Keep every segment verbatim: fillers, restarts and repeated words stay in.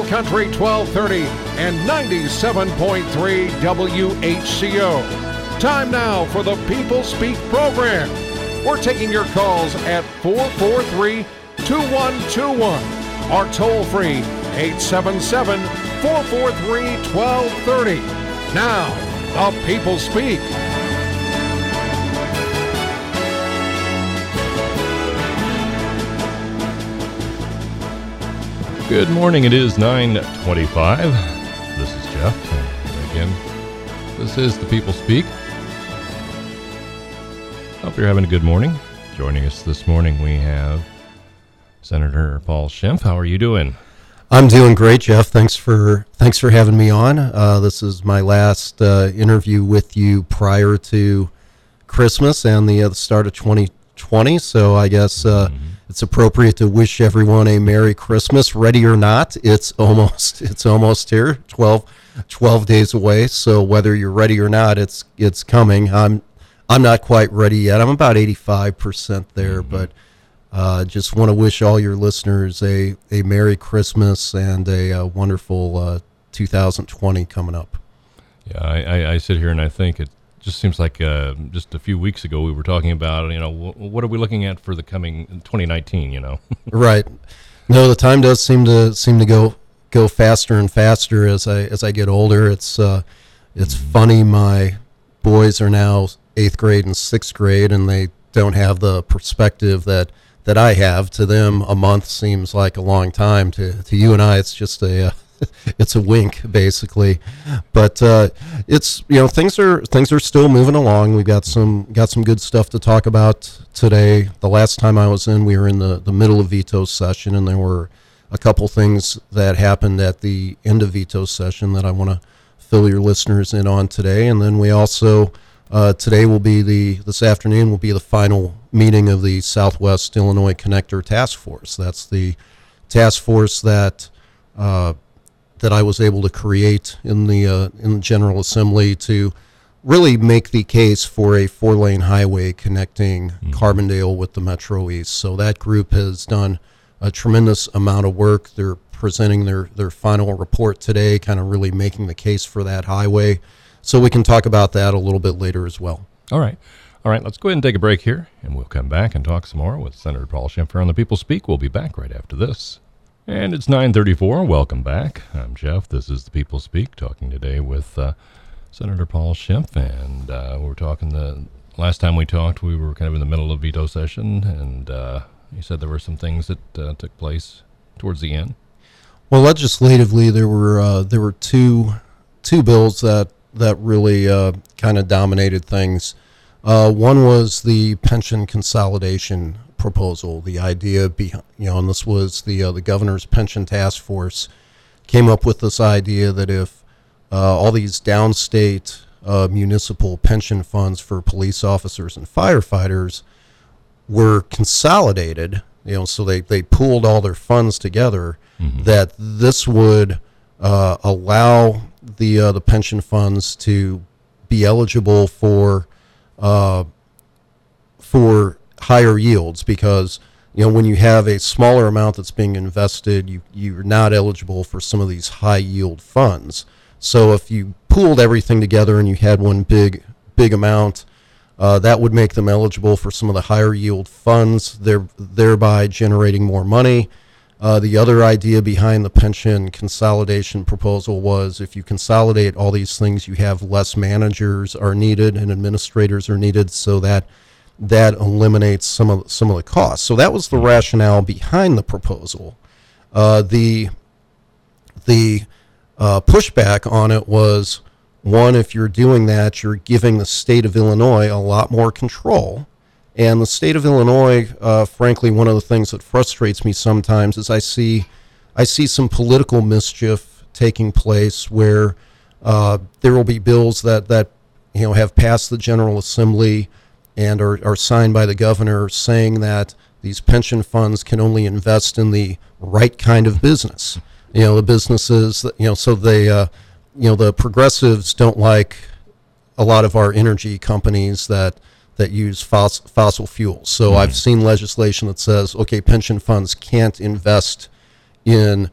Country twelve thirty and ninety-seven point three W H C O. Time now for the People Speak program. We're taking your calls at four four three, two one two one or toll free eight seven seven, four four three, one two three zero. Now, the People Speak. Good morning. It is nine twenty-five. This is Jeff. And again, this is the People Speak. Hope you're having a good morning. Joining us this morning, we have Senator Paul Schimpf. How are you doing? I'm doing great, Jeff. Thanks for thanks for having me on. Uh, this is my last uh, interview with you prior to Christmas and the, uh, the start of twenty twenty. So I guess uh, mm-hmm. it's appropriate to wish everyone a Merry Christmas. Ready or not, it's almost it's almost here. twelve, twelve days away. So whether you're ready or not, it's it's coming. I'm I'm not quite ready yet. I'm about eighty-five percent there, mm-hmm. but. Uh, just want to wish all your listeners a, a Merry Christmas and a, a wonderful uh, two thousand twenty coming up. Yeah, I, I, I sit here and I think it just seems like uh, just a few weeks ago we were talking about, you know, w- what are we looking at for the coming twenty nineteen, you know? Right. No, the time does seem to seem to go go faster and faster as I as I get older. It's uh, it's mm-hmm. funny. My boys are now eighth grade and sixth grade, and they don't have the perspective that. that I have. To them, a month seems like a long time. To to you and I, it's just a uh, it's a wink, basically. But uh, it's you know things are things are still moving along. We've got some got some good stuff to talk about today. The last time I was in, we were in the, the middle of veto session, and there were a couple things that happened at the end of veto session that I want to fill your listeners in on today. And then we also uh, today will be the this afternoon will be the final meeting of the Southwest Illinois Connector Task Force. That's the task force that uh, that I was able to create in the uh, in the General Assembly to really make the case for a four-lane highway connecting mm-hmm. Carbondale with the Metro East. So that group has done a tremendous amount of work. They're presenting their, their final report today, kind of really making the case for that highway. So we can talk about that a little bit later as well. All right. All right, let's go ahead and take a break here, and we'll come back and talk some more with Senator Paul Schimpf on the People Speak. We'll be back right after this. And it's nine thirty-four. Welcome back. I'm Jeff. This is the People Speak, talking today with uh, Senator Paul Schimpf. And uh, we're talking the last time we talked, we were kind of in the middle of veto session, and uh, you said there were some things that uh, took place towards the end. Well, legislatively, there were uh, there were two two bills that that really uh, kind of dominated things. Uh, one was the pension consolidation proposal. The idea behind, you know, and this was the uh, the governor's pension task force came up with this idea that if uh, all these downstate uh, municipal pension funds for police officers and firefighters were consolidated, you know, so they, they pooled all their funds together, mm-hmm. that this would uh, allow the uh, the pension funds to be eligible for Uh, for higher yields, because you know when you have a smaller amount that's being invested, you you're not eligible for some of these high yield funds. So if you pooled everything together and you had one big big amount, uh, that would make them eligible for some of the higher yield funds, there, thereby generating more money. Uh, the other idea behind the pension consolidation proposal was if you consolidate all these things, you have less managers are needed and administrators are needed, so that that eliminates some of some of the costs. So that was the rationale behind the proposal. Uh, the the uh, pushback on it was, one, if you're doing that, you're giving the state of Illinois a lot more control. And the state of Illinois, uh, frankly, one of the things that frustrates me sometimes is I see, I see some political mischief taking place where uh, there will be bills that, that you know have passed the General Assembly and are, are signed by the governor saying that these pension funds can only invest in the right kind of business. You know, the businesses that, you know, so they, uh, you know, the progressives don't like a lot of our energy companies that. that use fos- fossil fuels. So mm-hmm. I've seen legislation that says, okay, pension funds can't invest in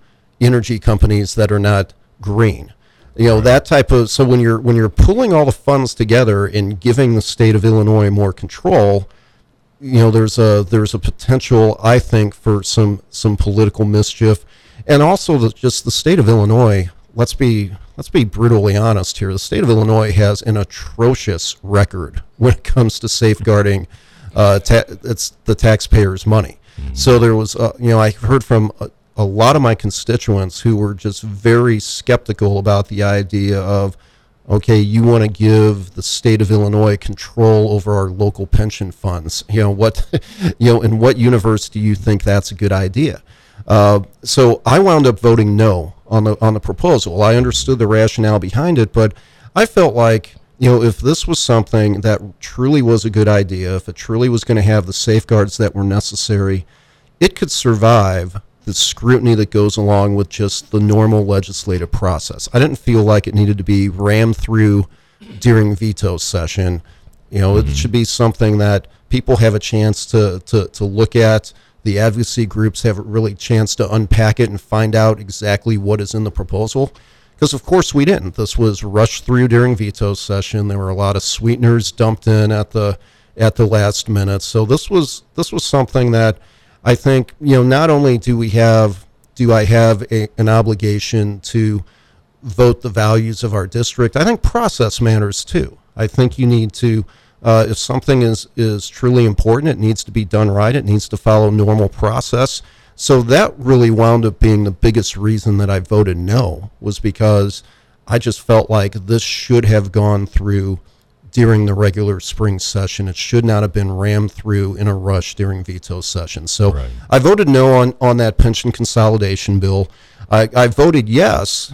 energy companies that are not green. You know, that type of, so when you're when you're pulling all the funds together and giving the state of Illinois more control, you know, there's a there's a potential, I think, for some some political mischief. And also the, just the state of Illinois, let's be let's be brutally honest here. The state of Illinois has an atrocious record when it comes to safeguarding uh, ta- it's the taxpayers' money. Mm-hmm. So there was, uh, you know, I heard from a, a lot of my constituents who were just very skeptical about the idea of, okay, you want to give the state of Illinois control over our local pension funds. You know, what, you know, in what universe do you think that's a good idea? Uh, so I wound up voting no on the on the proposal. I understood the rationale behind it, but I felt like, you know, if this was something that truly was a good idea, if it truly was going to have the safeguards that were necessary, it could survive the scrutiny that goes along with just the normal legislative process. I didn't feel like it needed to be rammed through during veto session. You know, mm-hmm. It should be something that people have a chance to, to, to look at. The advocacy groups have a really chance to unpack it and find out exactly what is in the proposal. Because, of course, we didn't. This was rushed through during veto session. There were a lot of sweeteners dumped in at the at the last minute. So this was this was something that I think, you know, not only do we have do I have a, an obligation to vote the values of our district, I think process matters too. I think you need to. Uh, if something is, is truly important, it needs to be done right. It needs to follow normal process. So that really wound up being the biggest reason that I voted no, was because I just felt like this should have gone through during the regular spring session. It should not have been rammed through in a rush during veto session. So right. I voted no on, on that pension consolidation bill. I, I voted yes,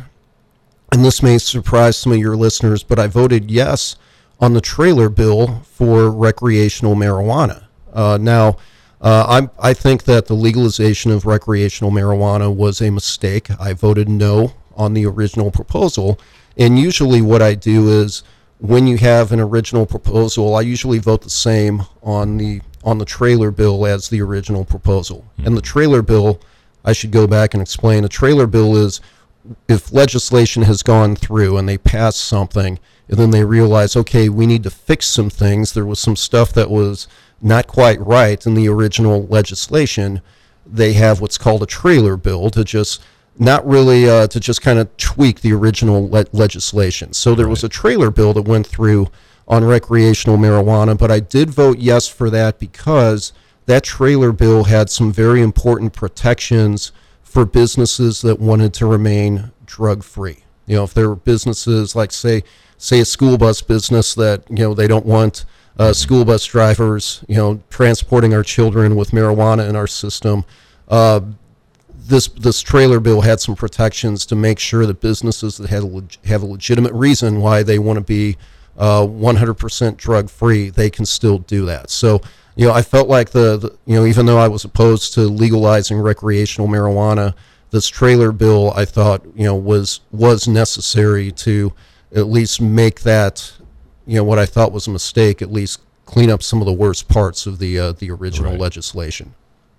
and this may surprise some of your listeners, but I voted yes on the trailer bill for recreational marijuana. Uh, now, uh, I'm, I think that the legalization of recreational marijuana was a mistake. I voted no on the original proposal. And usually what I do is when you have an original proposal, I usually vote the same on the on the trailer bill as the original proposal. Mm-hmm. And the trailer bill, I should go back and explain, the trailer bill is if legislation has gone through and they pass something, and then they realize, okay, we need to fix some things. There was some stuff that was not quite right in the original legislation. They have what's called a trailer bill to just not really uh, to just kind of tweak the original le- legislation. So there right. was a trailer bill that went through on recreational marijuana, but I did vote yes for that because that trailer bill had some very important protections for businesses that wanted to remain drug-free. You know, if there were businesses like, say, say a school bus business that, you know, they don't want uh, school bus drivers, you know, transporting our children with marijuana in our system. Uh, this this trailer bill had some protections to make sure that businesses that had a leg- have a legitimate reason why they want to be uh, one hundred percent drug-free, they can still do that. So, you know, I felt like the, the, you know, even though I was opposed to legalizing recreational marijuana, this trailer bill I thought, you know, was was necessary to at least make that, you know, what I thought was a mistake, at least clean up some of the worst parts of the uh, the original right. legislation.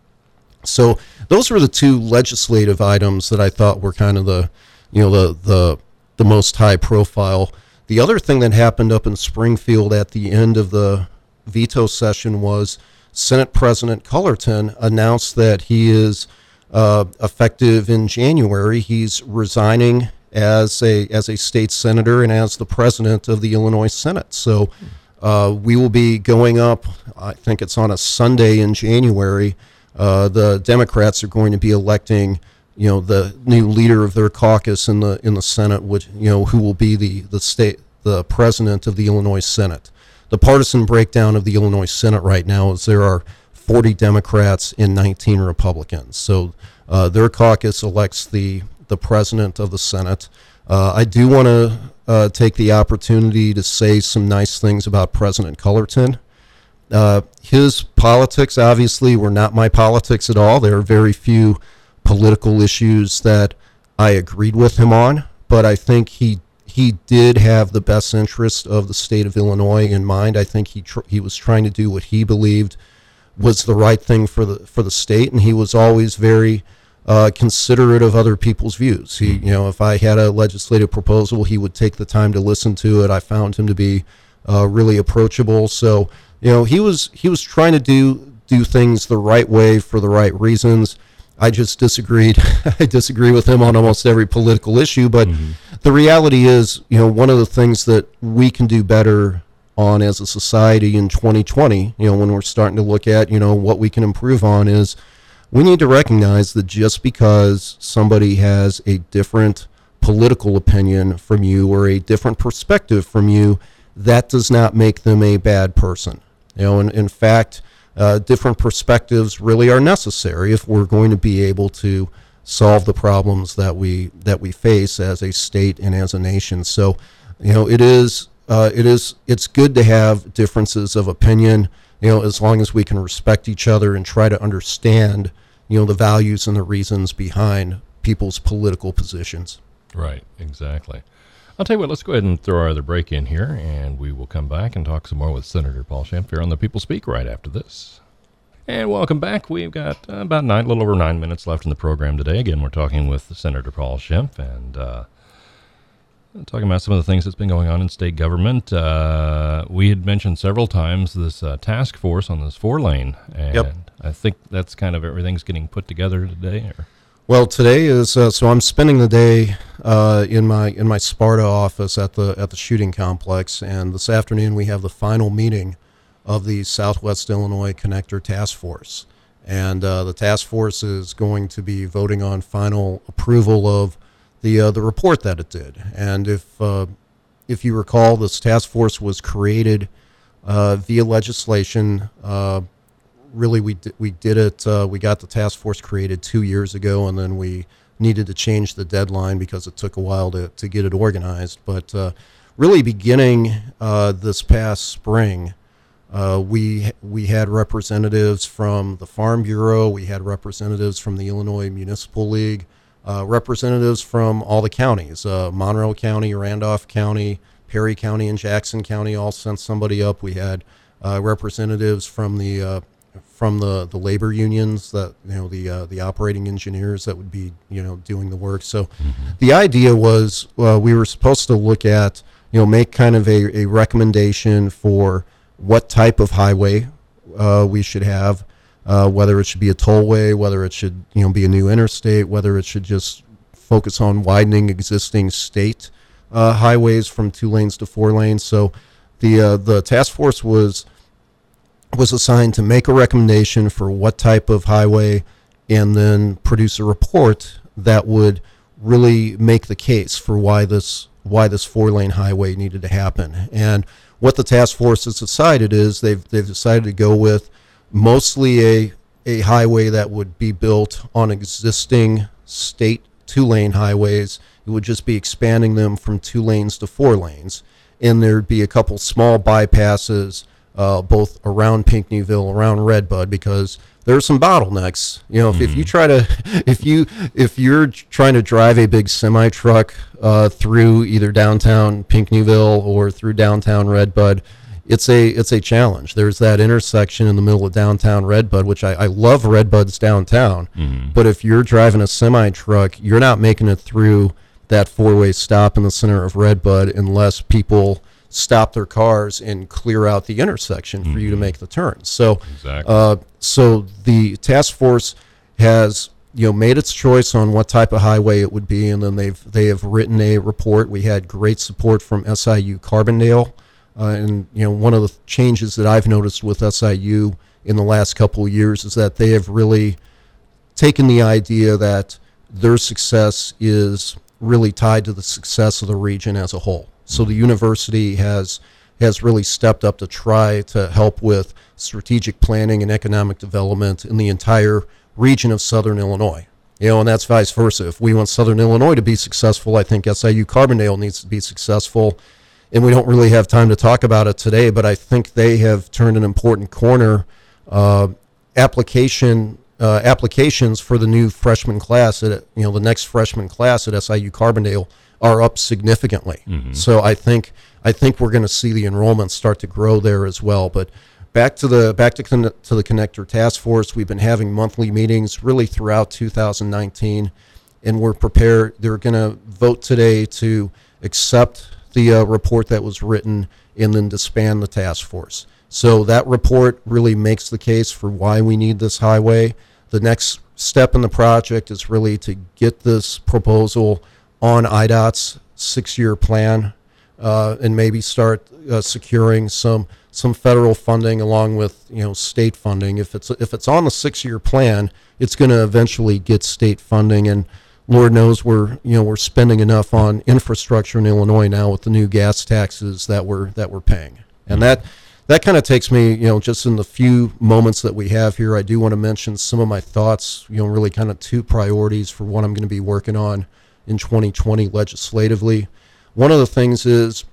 So those were the two legislative items that I thought were kind of the, you know, the the the most high profile. The other thing that happened up in Springfield at the end of the veto session was Senate President Cullerton announced that he is uh, effective in January. He's resigning as a as a state senator and as the president of the Illinois Senate. So uh, we will be going up, I think it's on a Sunday in January. Uh, the Democrats are going to be electing, you know, the new leader of their caucus in the in the Senate, which, you know, who will be the, the state the president of the Illinois Senate. The partisan breakdown of the Illinois Senate right now is there are forty Democrats and nineteen Republicans. So uh, their caucus elects the the president of the Senate. Uh, I do want to uh, take the opportunity to say some nice things about President Cullerton. Uh, his politics, obviously, were not my politics at all. There are very few political issues that I agreed with him on, but I think he he did have the best interest of the state of Illinois in mind. I think he tr- he was trying to do what he believed was the right thing for the for the state, and he was always very uh, considerate of other people's views. He, you know, if I had a legislative proposal, he would take the time to listen to it. I found him to be uh, really approachable. So, you know, he was he was trying to do do things the right way for the right reasons. I just disagreed. I disagree with him on almost every political issue. But mm-hmm. the reality is, you know, one of the things that we can do better on as a society in twenty twenty, you know, when we're starting to look at, you know, what we can improve on, is we need to recognize that just because somebody has a different political opinion from you or a different perspective from you, that does not make them a bad person. You know, and in fact, uh, different perspectives really are necessary if we're going to be able to solve the problems that we that we face as a state and as a nation. So, you know, it is uh, it is it's good to have differences of opinion, you know, as long as we can respect each other and try to understand, you know, the values and the reasons behind people's political positions. Right, exactly. I'll tell you what, let's go ahead and throw our other break in here, and we will come back and talk some more with Senator Paul Schimpf here on The People Speak right after this. And welcome back. We've got uh, about nine, a little over nine minutes left in the program today. Again, we're talking with Senator Paul Schimpf, and uh, talking about some of the things that's been going on in state government. Uh, we had mentioned several times this uh, task force on this four-lane, and yep. I think that's kind of everything's getting put together today. Or? Well, today is uh, so I'm spending the day uh, in my in my Sparta office at the at the shooting complex, and this afternoon we have the final meeting of the Southwest Illinois Connector Task Force, and uh, the task force is going to be voting on final approval of the uh, the report that it did. And if uh, if you recall, this task force was created uh, via legislation. Uh, Really, we did, we did it, uh, we got the task force created two years ago, and then we needed to change the deadline because it took a while to, to get it organized. But uh, really beginning uh, this past spring, uh, we we had representatives from the Farm Bureau, we had representatives from the Illinois Municipal League, uh, representatives from all the counties, uh, Monroe County, Randolph County, Perry County, and Jackson County all sent somebody up. We had uh, representatives from the uh, from the, the labor unions, that, you know, the uh, the operating engineers that would be, you know, doing the work. So mm-hmm. the idea was uh, we were supposed to look at, you know, make kind of a, a recommendation for what type of highway uh, we should have, uh, whether it should be a tollway, whether it should, you know, be a new interstate, whether it should just focus on widening existing state uh, highways from two lanes to four lanes. So the uh, the task force was was assigned to make a recommendation for what type of highway and then produce a report that would really make the case for why this why this four-lane highway needed to happen. And what the task force has decided is they've they've decided to go with mostly a a highway that would be built on existing state two-lane highways. It would just be expanding them from two lanes to four lanes, and there'd be a couple small bypasses Uh, both around Pinckneyville, around Redbud, because there are some bottlenecks. You know, if, mm-hmm. if you try to, if you if you're trying to drive a big semi truck uh, through either downtown Pinckneyville or through downtown Redbud, it's a it's a challenge. There's that intersection in the middle of downtown Redbud, which I, I love Redbud's downtown, mm-hmm. but if you're driving a semi truck, you're not making it through that four-way stop in the center of Redbud unless people stop their cars and clear out the intersection for mm-hmm. you to make the turns. So, exactly. uh, so the task force has, you know, made its choice on what type of highway it would be, and then they've they have written a report. We had great support from S I U Carbondale, uh, and you know, one of the changes that I've noticed with S I U in the last couple of years is that they have really taken the idea that their success is really tied to the success of the region as a whole. So the university has has really stepped up to try to help with strategic planning and economic development in the entire region of Southern Illinois. You know, and that's vice versa. If we want Southern Illinois to be successful, I think S I U Carbondale needs to be successful. And we don't really have time to talk about it today, but I think they have turned an important corner. Uh, application uh, applications for the new freshman class, at, you know, the next freshman class at S I U Carbondale are up significantly. Mm-hmm. So I think I think we're going to see the enrollment start to grow there as well. But back to the back to, con- to the connector task force. We've been having monthly meetings really throughout two thousand nineteen, and we're prepared. They're going to vote today to accept the uh, report that was written and then disband the task force. So that report really makes the case for why we need this highway. The next step in the project is really to get this proposal on I D O T's six-year plan, uh, and maybe start uh, securing some some federal funding along with, you know, state funding. If it's if it's on the six-year plan, it's going to eventually get state funding, and Lord knows we're you know we're spending enough on infrastructure in Illinois now with the new gas taxes that we're that we're paying, and that. That kind of takes me, you know, just in the few moments that we have here, I do want to mention some of my thoughts, you know, really kind of two priorities for what I'm going to be working on in twenty twenty legislatively. One of the things is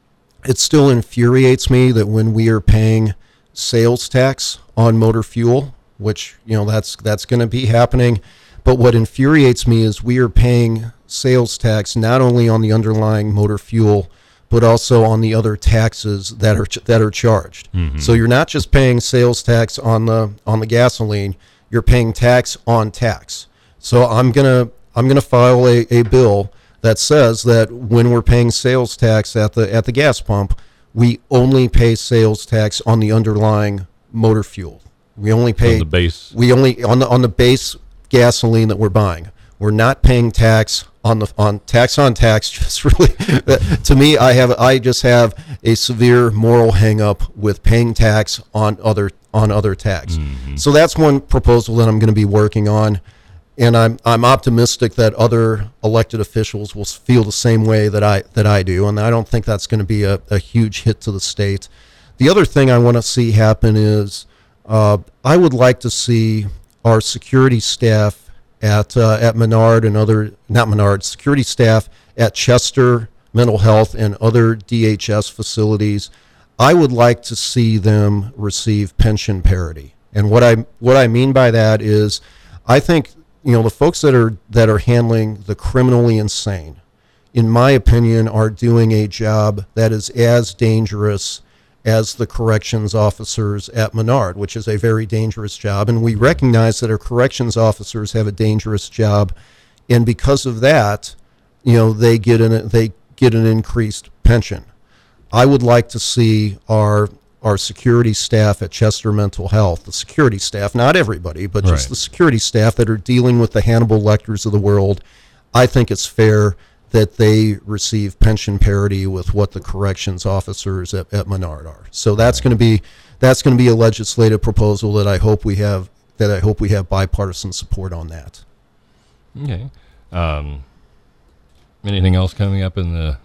it still infuriates me that when we are paying sales tax on motor fuel, which, you know, that's that's going to be happening. But what infuriates me is we are paying sales tax not only on the underlying motor fuel, but also on the other taxes that are ch- that are charged. Mm-hmm. So you're not just paying sales tax on the on the gasoline, you're paying tax on tax. So I'm gonna I'm gonna file a, a bill that says that when we're paying sales tax at the at the gas pump, we only pay sales tax on the underlying motor fuel. We only pay on the base. We only on the on the base gasoline that we're buying. We're not paying tax on the on tax on tax. Just really, to me, I have I just have a severe moral hang-up with paying tax on other on other tax. Mm-hmm. So that's one proposal that I'm going to be working on, and I'm I'm optimistic that other elected officials will feel the same way that I that I do, and I don't think that's going to be a, a huge hit to the state. The other thing I want to see happen is uh, I would like to see our security staff at uh, at Menard and other, not Menard, security staff at Chester Mental Health and other D H S facilities, I would like to see them receive pension parity. And what I what I mean by that is, I think, you know, the folks that are that are handling the criminally insane, in my opinion, are doing a job that is as dangerous as the corrections officers at Menard, which is a very dangerous job. And we recognize that our corrections officers have a dangerous job. And because of that, you know, they get an, they get an increased pension. I would like to see our our security staff at Chester Mental Health, the security staff, not everybody, but just right. the security staff that are dealing with the Hannibal Lecters of the world. I think it's fair that they receive pension parity with what the corrections officers at, at Menard are. So that's going to be that's going to be a legislative proposal that I hope we have that I hope we have bipartisan support on that. Okay. Um, anything else coming up in the?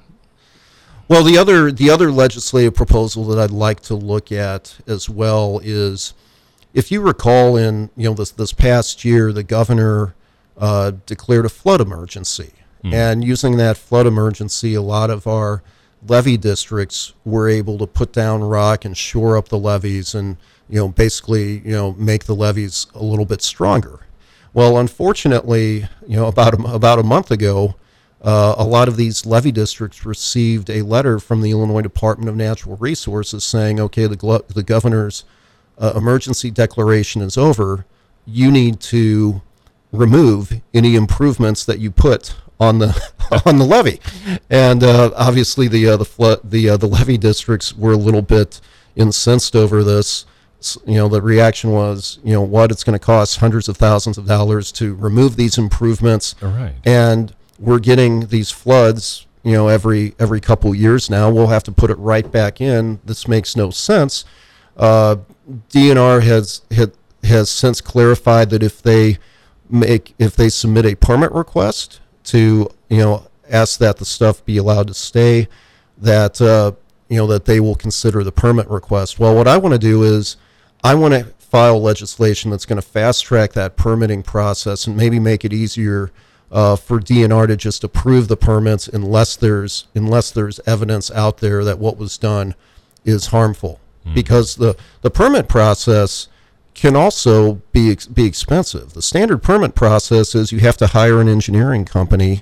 Well, the other the other legislative proposal that I'd like to look at as well is, if you recall, in you know this this past year, the governor uh, declared a flood emergency. And using that flood emergency, a lot of our levee districts were able to put down rock and shore up the levees and, you know, basically, you know, make the levees a little bit stronger. Well, unfortunately, you know, about a, about a month ago, uh, a lot of these levee districts received a letter from the Illinois Department of Natural Resources saying, okay, the, glo- the governor's uh, emergency declaration is over. You need to remove any improvements that you put on the on the levee, and uh, obviously the uh, the flood the uh, the levee districts were a little bit incensed over this. You know, the reaction was, you know, what, it's going to cost hundreds of thousands of dollars to remove these improvements, all right, and we're getting these floods, you know, every every couple years now. We'll have to put it right back in. This makes no sense. Uh, D N R has has has since clarified that if they make if they submit a permit request to, you know, ask that the stuff be allowed to stay, that, uh, you know, that they will consider the permit request. Well, what I want to do is I want to file legislation that's going to fast track that permitting process and maybe make it easier uh, for D N R to just approve the permits unless there's unless there's evidence out there that what was done is harmful. Mm. Because the, the permit process can also be be expensive. The standard permit process is you have to hire an engineering company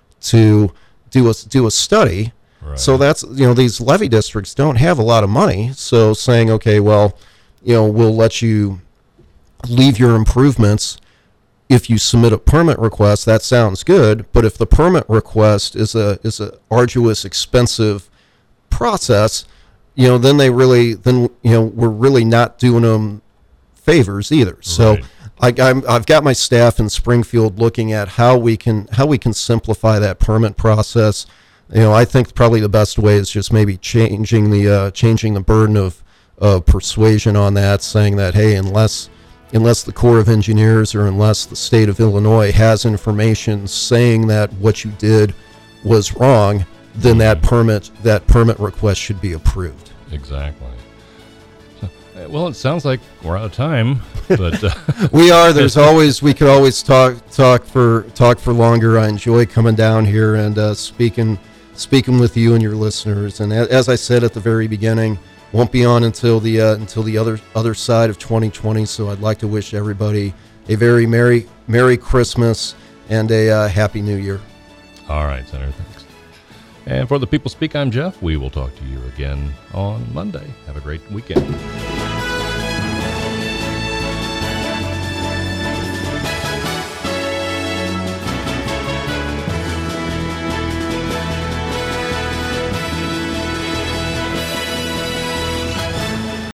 to do a do a study. Right. So that's, you know, these levee districts don't have a lot of money. So saying, okay, well, you know, will let you leave your improvements. If you submit a permit request, that sounds good. But if the permit request is a is a arduous, expensive process, you know, then they really then you know we're really not doing them favors either. So Right. I, I'm, I've got my staff in Springfield looking at how we can how we can simplify that permit process. You know, I think probably the best way is just maybe changing the uh, changing the burden of uh, persuasion on that, saying that hey, unless unless the Corps of Engineers or unless the state of Illinois has information saying that what you did was wrong, then that permit that permit request should be approved. Exactly. So, uh, well, it sounds like we're out of time, but uh, We are. There's always we could always talk talk for talk for longer. I enjoy coming down here and uh, speaking speaking with you and your listeners. And a- as I said at the very beginning, won't be on until the uh, until the other other side of twenty twenty. So I'd like to wish everybody a very merry merry Christmas and a uh, happy New Year. all right, Senator, thanks. And for the People Speak, I'm Jeff. We will talk to you again on Monday. Have a great weekend.